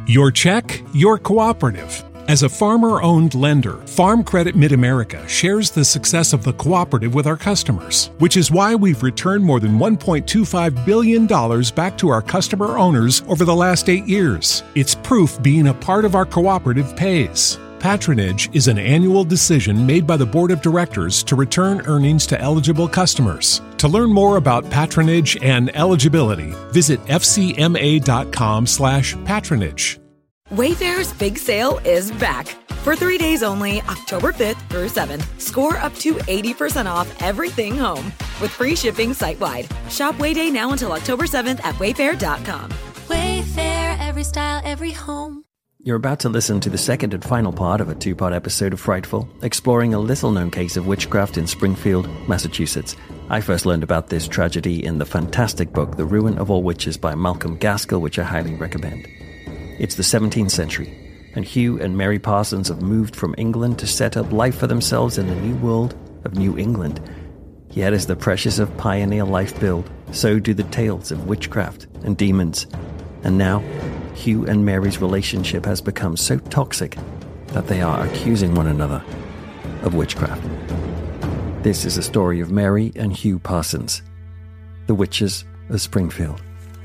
Your check, your cooperative. As a farmer-owned lender, Farm Credit Mid-America shares the success of the cooperative with our customers, which is why we've returned more than $1.25 billion back to our customer owners over the last 8 years. It's proof being a part of our cooperative pays. Patronage is an annual decision made by the Board of Directors to return earnings to eligible customers. To learn more about patronage and eligibility, visit fcma.com/patronage. Wayfair's big sale is back. For 3 days only, October 5th through 7th, score up to 80% off everything home with free shipping site-wide. Shop Wayday now until October 7th at wayfair.com. Wayfair, every style, every home. You're about to listen to the second and final part of a 2-part episode of Frightful, exploring a little-known case of witchcraft in Springfield, Massachusetts. I first learned about this tragedy in the fantastic book The Ruin of All Witches by Malcolm Gaskell, which I highly recommend. It's the 17th century, and Hugh and Mary Parsons have moved from England to set up life for themselves in the new world of New England. Yet as the pressures of pioneer life build, so do the tales of witchcraft and demons. And now, Hugh and Mary's relationship has become so toxic that they are accusing one another of witchcraft. This is a story of Mary and Hugh Parsons, the Witches of Springfield.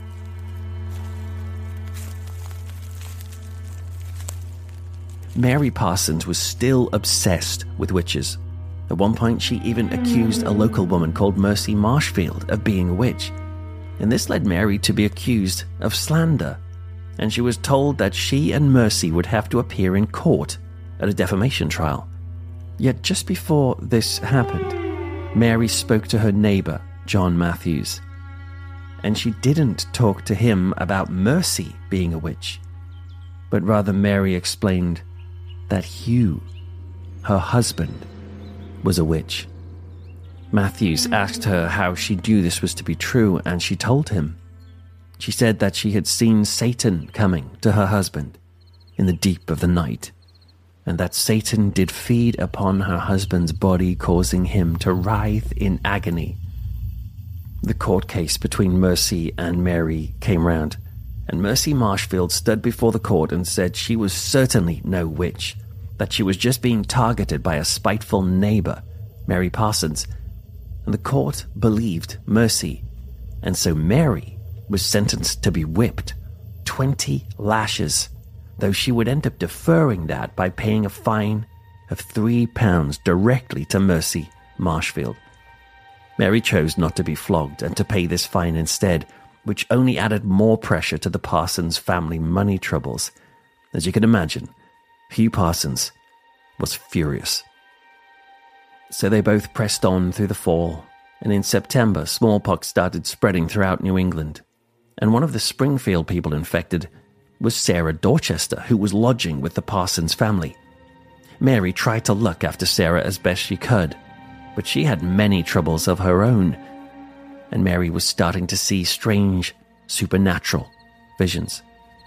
Mary Parsons was still obsessed with witches. At one point, she even accused a local woman called Mercy Marshfield of being a witch. And this led Mary to be accused of slander. And she was told that she and Mercy would have to appear in court at a defamation trial. Yet just before this happened, Mary spoke to her neighbor, John Matthews. And she didn't talk to him about Mercy being a witch, but rather Mary explained that Hugh, her husband, was a witch. Matthews asked her how she knew this was to be true, and she told him. She said that she had seen Satan coming to her husband in the deep of the night, and that Satan did feed upon her husband's body, causing him to writhe in agony. The court case between Mercy and Mary came round, and Mercy Marshfield stood before the court and said she was certainly no witch, that she was just being targeted by a spiteful neighbor, Mary Parsons. And the court believed Mercy, and so Mary was sentenced to be whipped 20 lashes, though she would end up deferring that by paying a fine of £3 directly to Mercy Marshfield. Mary chose not to be flogged and to pay this fine instead, which only added more pressure to the Parsons family money troubles. As you can imagine, Hugh Parsons was furious. So they both pressed on through the fall, and in September, smallpox started spreading throughout New England. And one of the Springfield people infected was Sarah Dorchester, who was lodging with the Parsons family. Mary tried to look after Sarah as best she could, but she had many troubles of her own, and Mary was starting to see strange, supernatural visions.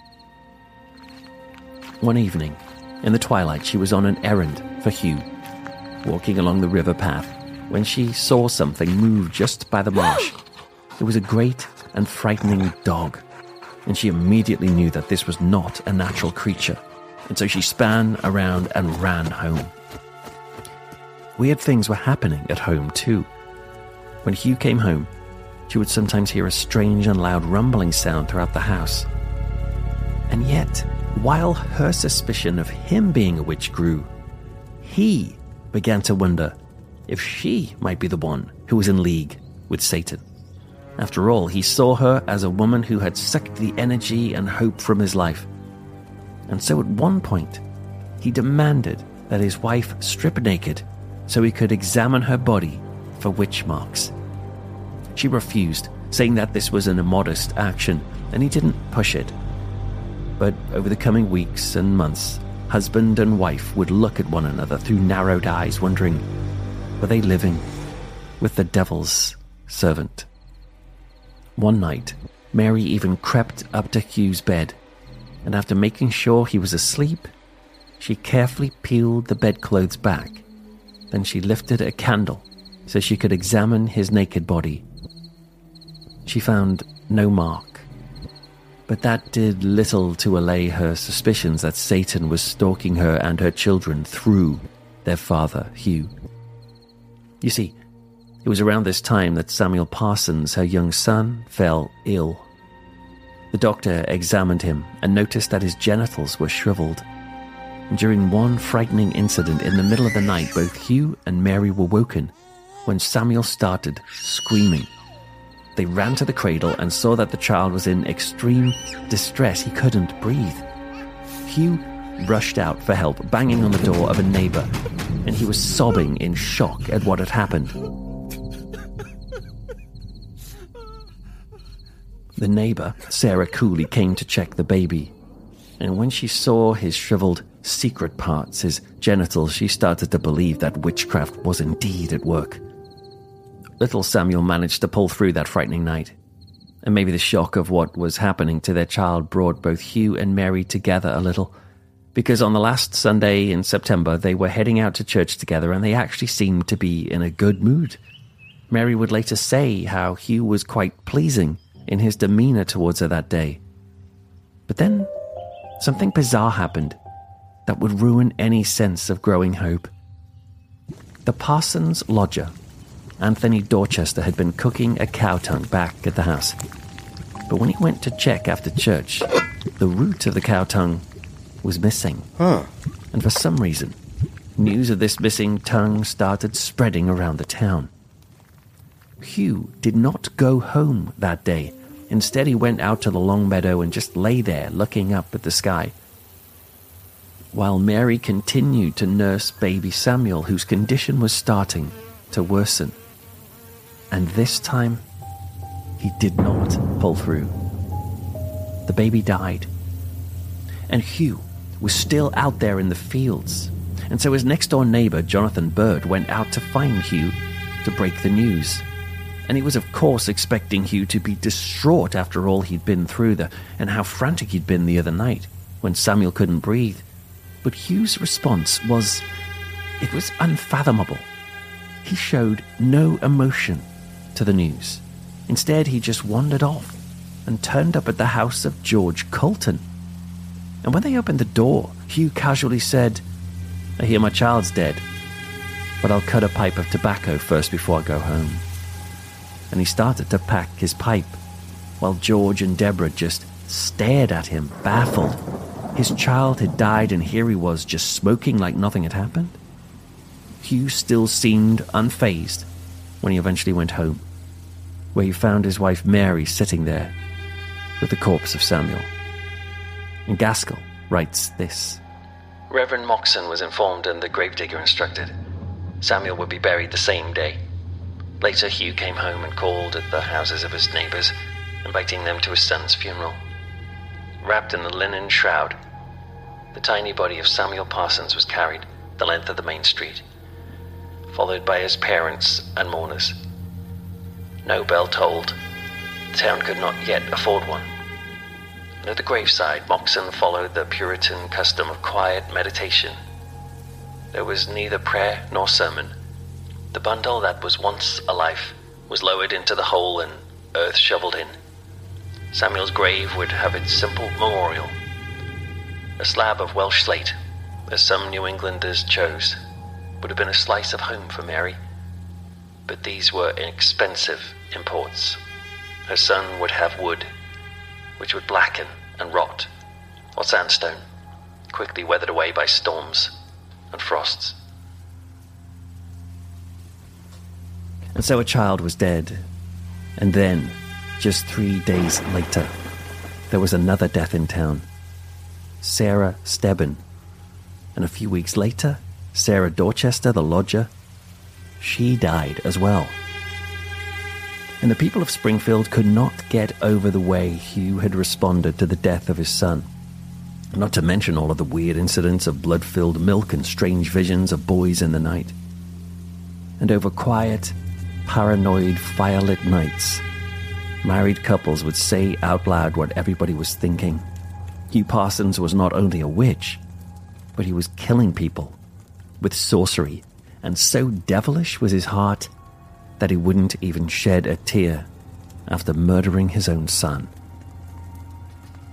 One evening, in the twilight, she was on an errand for Hugh, walking along the river path, when she saw something move just by the marsh. It was a great and frightening dog, and she immediately knew that this was not a natural creature, and so she span around and ran home. Weird things were happening at home too. When Hugh came home, she would sometimes hear a strange and loud rumbling sound throughout the house. And yet, while her suspicion of him being a witch grew, he began to wonder if she might be the one who was in league with Satan. After all, he saw her as a woman who had sucked the energy and hope from his life. And so at one point, he demanded that his wife strip naked so he could examine her body for witch marks. She refused, saying that this was an immodest action, and he didn't push it. But over the coming weeks and months, husband and wife would look at one another through narrowed eyes, wondering, were they living with the devil's servant? One night, Mary even crept up to Hugh's bed, and after making sure he was asleep, she carefully peeled the bedclothes back. Then she lifted a candle so she could examine his naked body. She found no mark, But that did little to allay her suspicions that Satan was stalking her and her children through their father, Hugh. You see, it was around this time that Samuel Parsons, her young son, fell ill. The doctor examined him and noticed that his genitals were shriveled. And during one frightening incident in the middle of the night, both Hugh and Mary were woken when Samuel started screaming. They ran to the cradle and saw that the child was in extreme distress. He couldn't breathe. Hugh rushed out for help, banging on the door of a neighbor, and he was sobbing in shock at what had happened. The neighbor, Sarah Cooley, came to check the baby, and when she saw his shriveled secret parts, his genitals, she started to believe that witchcraft was indeed at work. Little Samuel managed to pull through that frightening night, and maybe the shock of what was happening to their child brought both Hugh and Mary together a little, because on the last Sunday in September they were heading out to church together and they actually seemed to be in a good mood. Mary would later say how Hugh was quite pleasing in his demeanor towards her that day. But then something bizarre happened that would ruin any sense of growing hope. The Parsons lodger, Anthony Dorchester, had been cooking a cow tongue back at the house. But when he went to check after church, the root of the cow tongue was missing. And for some reason, news of this missing tongue started spreading around the town. Hugh did not go home that day. Instead, he went out to the long meadow and just lay there looking up at the sky, while Mary continued to nurse baby Samuel, whose condition was starting to worsen. And this time, he did not pull through. The baby died. And Hugh was still out there in the fields. And so his next-door neighbor, Jonathan Bird, went out to find Hugh to break the news. And he was, of course, expecting Hugh to be distraught after all he'd been through and how frantic he'd been the other night when Samuel couldn't breathe. But Hugh's response was unfathomable. He showed no emotion to the news. Instead, he just wandered off and turned up at the house of George Colton. And when they opened the door, Hugh casually said, "I hear my child's dead, but I'll cut a pipe of tobacco first before I go home." And he started to pack his pipe, while George and Deborah just stared at him, baffled. His child had died, and here he was just smoking like nothing had happened. Hugh still seemed unfazed when he eventually went home, where he found his wife Mary sitting there with the corpse of Samuel. And Gaskell writes this: Reverend Moxon was informed and the gravedigger instructed. Samuel would be buried the same day. Later, Hugh came home and called at the houses of his neighbors, inviting them to his son's funeral. Wrapped in the linen shroud, the tiny body of Samuel Parsons was carried the length of the main street, followed by his parents and mourners. No bell tolled. The town could not yet afford one. And at the graveside, Moxon followed the Puritan custom of quiet meditation. There was neither prayer nor sermon. The bundle that was once a life was lowered into the hole and earth shoveled in. Samuel's grave would have its simple memorial, a slab of Welsh slate, as some New Englanders chose. Would have been a slice of home for Mary, but these were inexpensive imports. Her son would have wood, which would blacken and rot, or sandstone, quickly weathered away by storms and frosts. And so a child was dead, and then, just 3 days later, there was another death in town. Sarah Stebbin. And a few weeks later, Sarah Dorchester, the lodger, she died as well. And the people of Springfield could not get over the way Hugh had responded to the death of his son. Not to mention all of the weird incidents of blood-filled milk and strange visions of boys in the night. And over quiet, paranoid, firelit nights, married couples would say out loud what everybody was thinking. Hugh Parsons was not only a witch, but he was killing people with sorcery, and so devilish was his heart that he wouldn't even shed a tear after murdering his own son.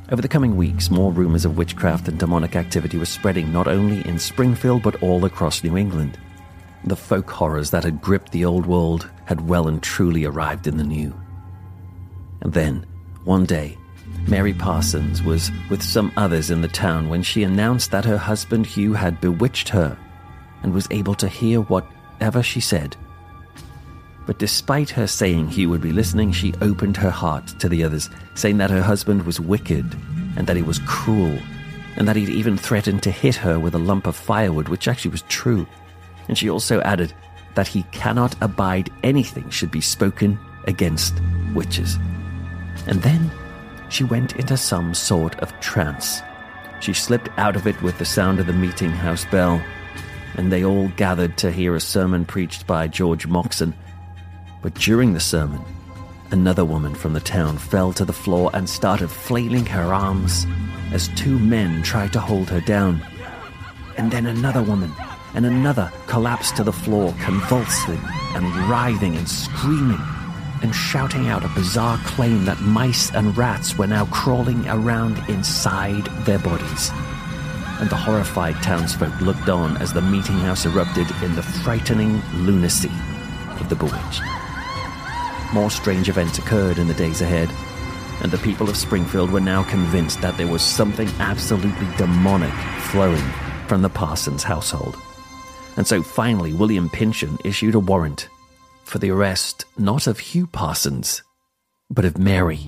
Over the coming weeks, more rumors of witchcraft and demonic activity were spreading not only in Springfield but all across New England. The folk horrors that had gripped the old world had well and truly arrived in the new. And then, one day, Mary Parsons was with some others in the town when she announced that her husband Hugh had bewitched her and was able to hear whatever she said. But despite her saying Hugh would be listening, she opened her heart to the others, saying that her husband was wicked and that he was cruel and that he'd even threatened to hit her with a lump of firewood, which actually was true. And she also added that he cannot abide anything should be spoken against witches. And then she went into some sort of trance. She slipped out of it with the sound of the meeting house bell, and they all gathered to hear a sermon preached by George Moxon. But during the sermon, another woman from the town fell to the floor and started flailing her arms as two men tried to hold her down. And then another woman and another collapsed to the floor, convulsing and writhing and screaming and shouting out a bizarre claim that mice and rats were now crawling around inside their bodies. And the horrified townsfolk looked on as the meeting house erupted in the frightening lunacy of the bewitched. More strange events occurred in the days ahead, and the people of Springfield were now convinced that there was something absolutely demonic flowing from the Parsons household. And so finally, William Pynchon issued a warrant for the arrest not of Hugh Parsons, but of Mary.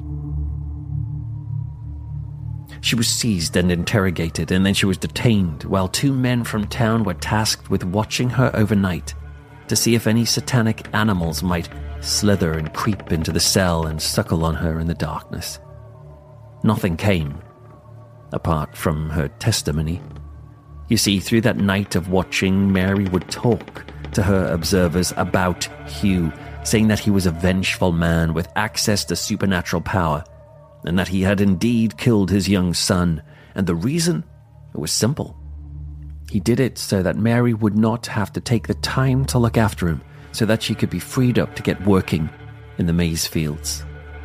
She was seized and interrogated, and then she was detained, while two men from town were tasked with watching her overnight to see if any satanic animals might slither and creep into the cell and suckle on her in the darkness. Nothing came, apart from her testimony. You see, through that night of watching, Mary would talk to her observers about Hugh, saying that he was a vengeful man with access to supernatural power, and that he had indeed killed his young son. And the reason? It was simple. He did it so that Mary would not have to take the time to look after him, so that she could be freed up to get working in the maize fields.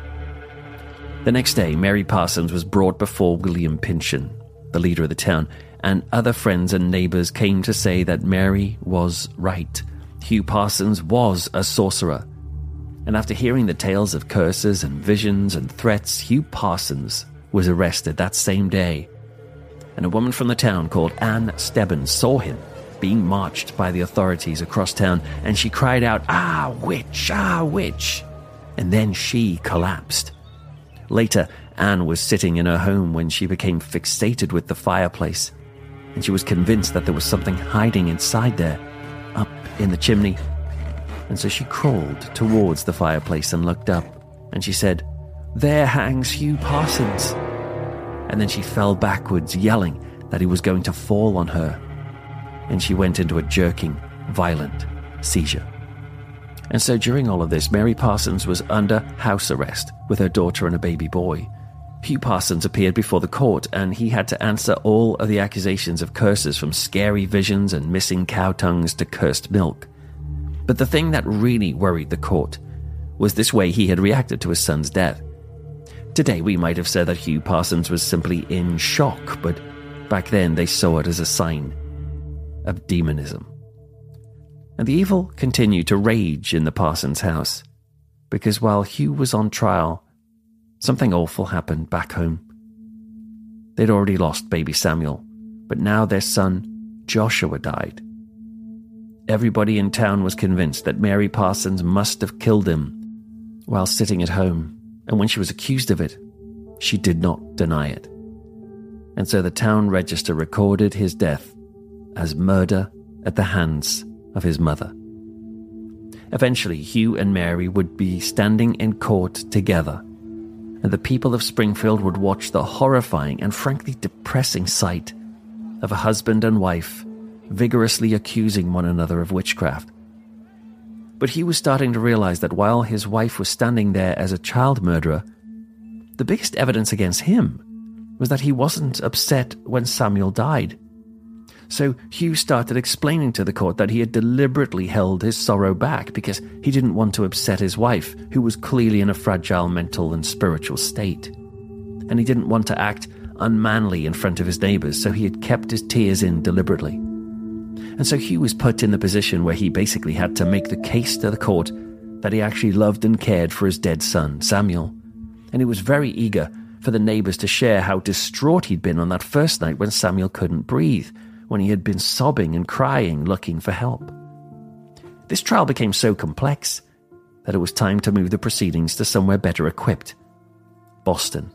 The next day, Mary Parsons was brought before William Pynchon, the leader of the town, and other friends and neighbors came to say that Mary was right. Hugh Parsons was a sorcerer. And after hearing the tales of curses and visions and threats, Hugh Parsons was arrested that same day. And a woman from the town called Anne Stebbins saw him being marched by the authorities across town, and she cried out, "Ah, witch! Ah, witch!" And then she collapsed. Later, Anne was sitting in her home when she became fixated with the fireplace, and she was convinced that there was something hiding inside there, up in the chimney. And so she crawled towards the fireplace and looked up, and she said, "There hangs Hugh Parsons." And then she fell backwards, yelling that he was going to fall on her, and she went into a jerking, violent seizure. And so during all of this, Mary Parsons was under house arrest with her daughter and a baby boy. Hugh Parsons appeared before the court, and he had to answer all of the accusations of curses, from scary visions and missing cow tongues to cursed milk. But the thing that really worried the court was this way he had reacted to his son's death. Today we might have said that Hugh Parsons was simply in shock, but back then they saw it as a sign of demonism. And the evil continued to rage in the Parsons house, because while Hugh was on trial, something awful happened back home. They'd already lost baby Samuel, but now their son, Joshua, died. Everybody in town was convinced that Mary Parsons must have killed him while sitting at home, and when she was accused of it, she did not deny it. And so the town register recorded his death as murder at the hands of his mother. Eventually, Hugh and Mary would be standing in court together, and the people of Springfield would watch the horrifying and frankly depressing sight of a husband and wife vigorously accusing one another of witchcraft. But he was starting to realize that while his wife was standing there as a child murderer, the biggest evidence against him was that he wasn't upset when Samuel died. So Hugh started explaining to the court that he had deliberately held his sorrow back because he didn't want to upset his wife, who was clearly in a fragile mental and spiritual state. and he didn't want to act unmanly in front of his neighbours, so he had kept his tears in deliberately. And so Hugh was put in the position where he basically had to make the case to the court that he actually loved and cared for his dead son, Samuel. And he was very eager for the neighbours to share how distraught he'd been on that first night when Samuel couldn't breathe, when he had been sobbing and crying, looking for help. This trial became so complex that it was time to move the proceedings to somewhere better equipped, Boston.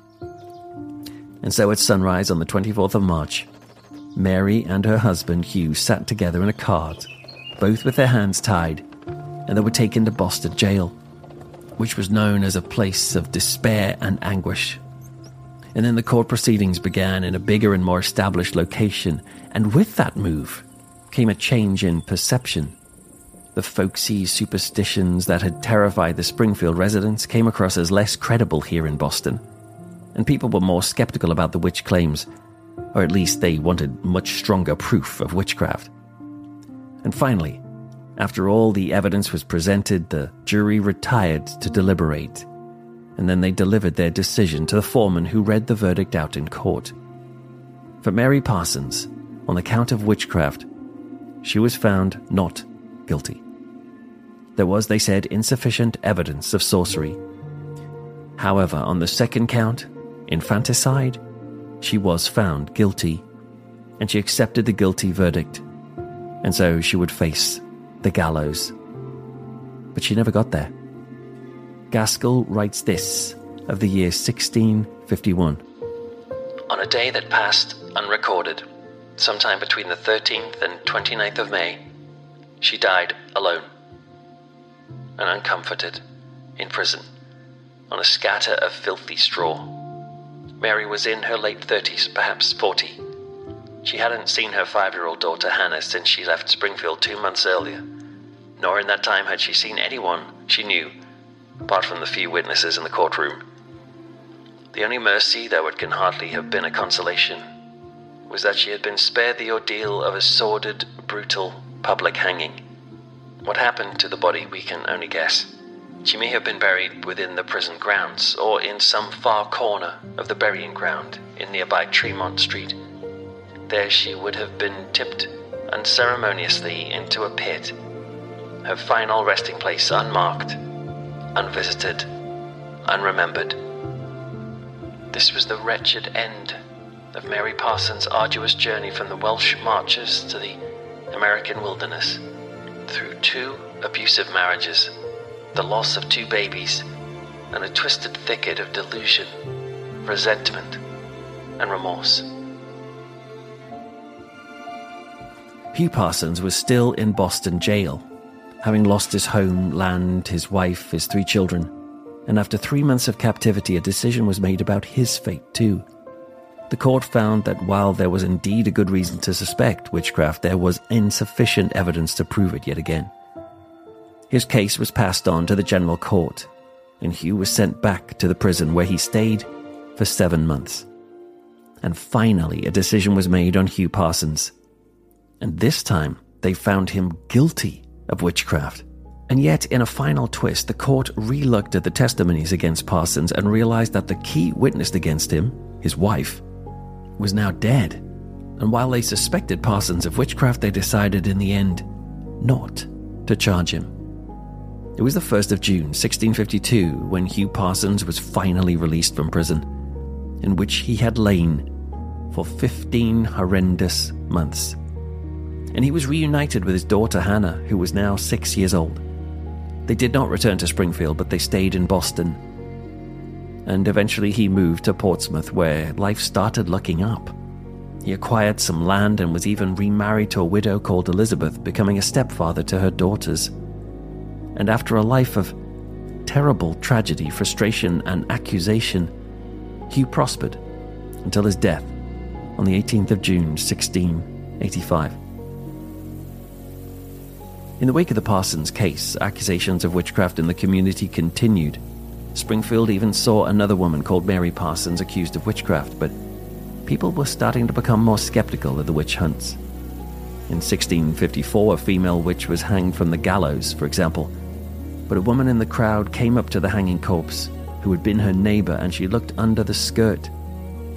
And so at sunrise on the 24th of March, Mary and her husband Hugh sat together in a cart, both with their hands tied, and they were taken to Boston jail, which was known as a place of despair and anguish. And then the court proceedings began in a bigger and more established location, and with that move came a change in perception. The folksy superstitions that had terrified the Springfield residents came across as less credible here in Boston, and people were more skeptical about the witch claims, or at least they wanted much stronger proof of witchcraft. And finally, after all the evidence was presented, the jury retired to deliberate, and then they delivered their decision to the foreman who read the verdict out in court. For Mary Parsons, on the count of witchcraft, she was found not guilty. There was, they said, insufficient evidence of sorcery. However, on the second count, infanticide, she was found guilty, and she accepted the guilty verdict, and so she would face the gallows. But she never got there. Gaskell writes this of the year 1651. On a day that passed unrecorded, sometime between the 13th and 29th of May, she died alone and uncomforted in prison on a scatter of filthy straw. Mary was in her late 30s, perhaps 40. She hadn't seen her 5-year-old daughter Hannah since she left Springfield 2 months earlier, nor in that time had she seen anyone she knew, apart from the few witnesses in the courtroom. The only mercy, though it can hardly have been a consolation, was that she had been spared the ordeal of a sordid, brutal, public hanging. What happened to the body we can only guess. She may have been buried within the prison grounds, or in some far corner of the burying ground in nearby Tremont Street. There she would have been tipped unceremoniously into a pit, her final resting place unmarked, unvisited, unremembered. This was the wretched end of Mary Parsons' arduous journey from the Welsh marches to the American wilderness, through 2 abusive marriages, the loss of 2 babies, and a twisted thicket of delusion, resentment, and remorse. Hugh Parsons was still in Boston jail, having lost his home, land, his wife, his 3 children, and after 3 months of captivity, a decision was made about his fate too. The court found that while there was indeed a good reason to suspect witchcraft, there was insufficient evidence to prove it yet again. His case was passed on to the general court, and Hugh was sent back to the prison where he stayed for 7 months. And finally, a decision was made on Hugh Parsons. And this time, they found him guilty of witchcraft. And yet, in a final twist, the court re-looked at the testimonies against Parsons and realized that the key witness against him, his wife, was now dead. And while they suspected Parsons of witchcraft, they decided in the end not to charge him. It was the 1st of June, 1652, when Hugh Parsons was finally released from prison, in which he had lain for 15 horrendous months. And he was reunited with his daughter Hannah, who was now 6 years old. They did not return to Springfield, but they stayed in Boston. And eventually he moved to Portsmouth, where life started looking up. He acquired some land and was even remarried to a widow called Elizabeth, becoming a stepfather to her daughters. And after a life of terrible tragedy, frustration, and accusation, Hugh prospered until his death on the 18th of June, 1685. In the wake of the Parsons case, accusations of witchcraft in the community continued. Springfield even saw another woman called Mary Parsons accused of witchcraft, but people were starting to become more skeptical of the witch hunts. In 1654, a female witch was hanged from the gallows, for example, but a woman in the crowd came up to the hanging corpse, who had been her neighbor, and she looked under the skirt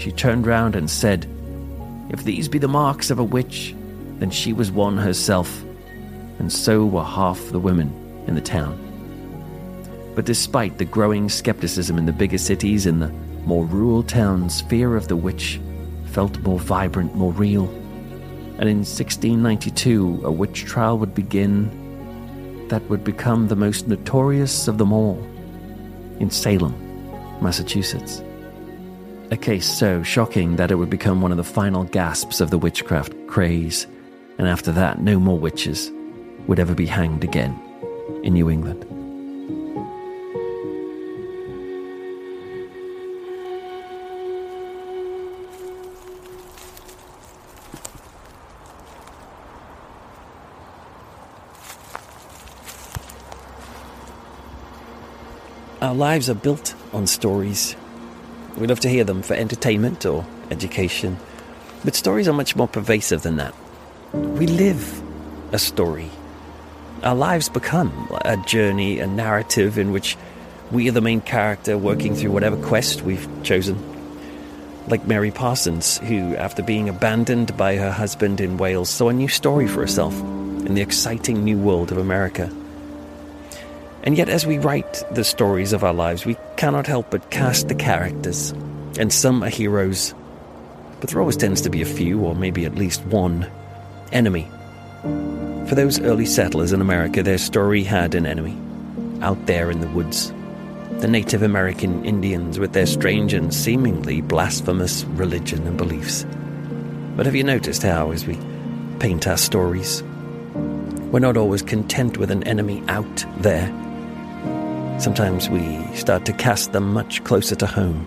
She turned round and said, "If these be the marks of a witch, then she was one herself, and so were half the women in the town." But despite the growing skepticism in the bigger cities, in the more rural towns, fear of the witch felt more vibrant, more real. And in 1692, a witch trial would begin that would become the most notorious of them all, in Salem, Massachusetts. A case so shocking that it would become one of the final gasps of the witchcraft craze, and after that, no more witches would ever be hanged again in New England. Our lives are built on stories. We love to hear them for entertainment or education, but stories are much more pervasive than that. We live a story. Our lives become a journey, a narrative in which we are the main character working through whatever quest we've chosen. Like Mary Parsons, who, after being abandoned by her husband in Wales, saw a new story for herself in the exciting new world of America. And yet, as we write the stories of our lives, we cannot help but cast the characters. And some are heroes, but there always tends to be a few, or maybe at least one, enemy. For those early settlers in America, their story had an enemy, out there in the woods. The Native American Indians with their strange and seemingly blasphemous religion and beliefs. But have you noticed how, as we paint our stories, we're not always content with an enemy out there? Sometimes we start to cast them much closer to home.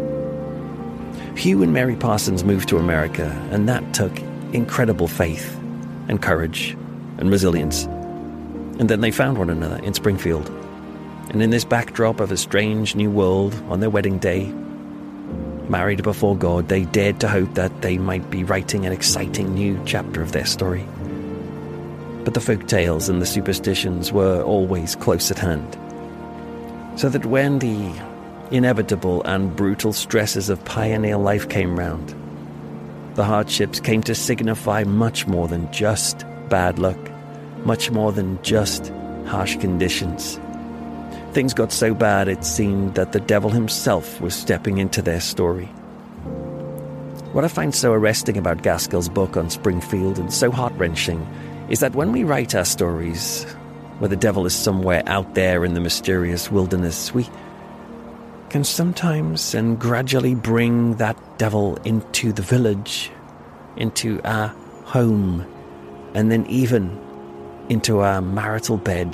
Hugh and Mary Parsons moved to America, and that took incredible faith and courage and resilience. And then they found one another in Springfield. And in this backdrop of a strange new world, on their wedding day, married before God, they dared to hope that they might be writing an exciting new chapter of their story. But the folk tales and the superstitions were always close at hand. So that when the inevitable and brutal stresses of pioneer life came round, the hardships came to signify much more than just bad luck, much more than just harsh conditions. Things got so bad it seemed that the devil himself was stepping into their story. What I find so arresting about Gaskell's book on Springfield, and so heart-wrenching, is that when we write our stories where the devil is somewhere out there in the mysterious wilderness, we can sometimes and gradually bring that devil into the village, into our home, and then even into our marital bed.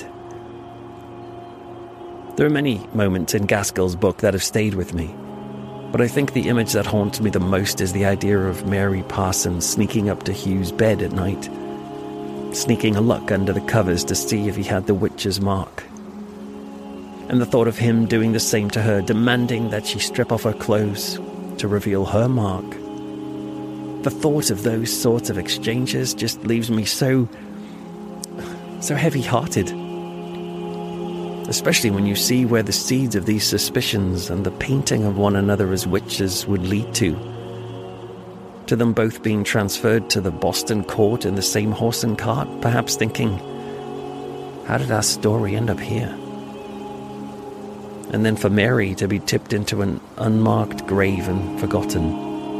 There are many moments in Gaskell's book that have stayed with me, but I think the image that haunts me the most is the idea of Mary Parsons sneaking up to Hugh's bed at night, sneaking a look under the covers to see if he had the witch's mark. And the thought of him doing the same to her, demanding that she strip off her clothes to reveal her mark. The thought of those sorts of exchanges just leaves me so heavy-hearted. Especially when you see where the seeds of these suspicions and the painting of one another as witches would lead to them both being transferred to the Boston court in the same horse and cart, perhaps thinking, how did our story end up here? And then for Mary to be tipped into an unmarked grave and forgotten.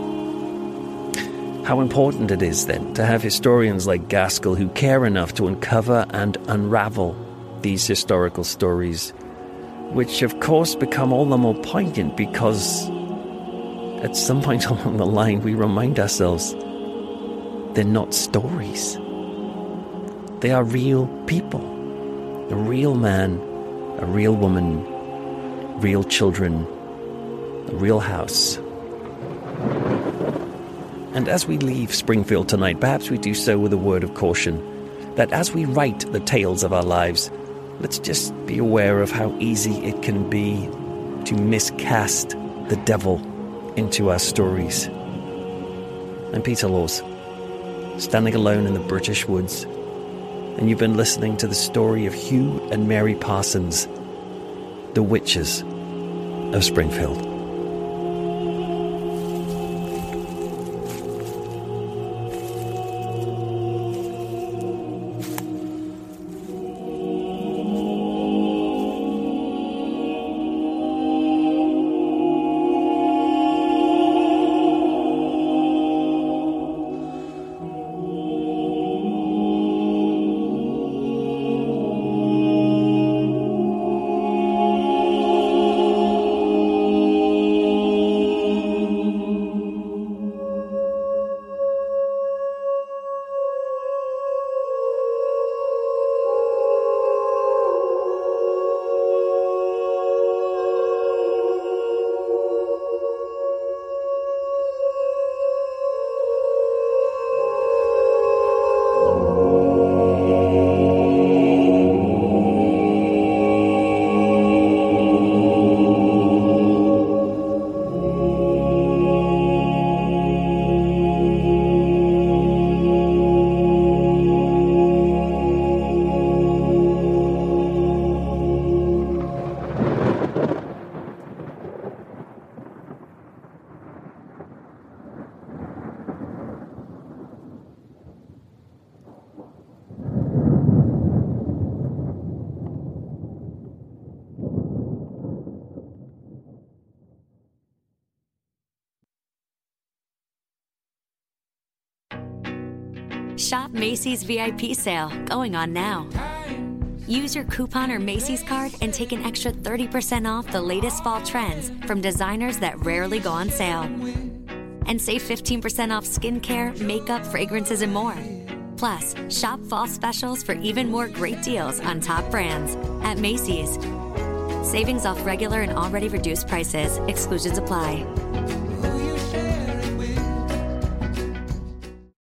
How important it is, then, to have historians like Gaskell who care enough to uncover and unravel these historical stories, which of course become all the more poignant because at some point along the line we remind ourselves they're not stories. They are real people. A real man, a real woman, real children, a real house. And as we leave Springfield tonight, perhaps we do so with a word of caution, that as we write the tales of our lives, let's just be aware of how easy it can be to miscast the devil into our stories. I'm Peter Laws, standing alone in the British woods, and you've been listening to the story of Hugh and Mary Parsons, the Witches of Springfield. Shop Macy's VIP sale, going on now. Use your coupon or Macy's card and take an extra 30% off the latest fall trends from designers that rarely go on sale. And save 15% off skincare, makeup, fragrances, and more. Plus, shop fall specials for even more great deals on top brands at Macy's. Savings off regular and already reduced prices. Exclusions apply.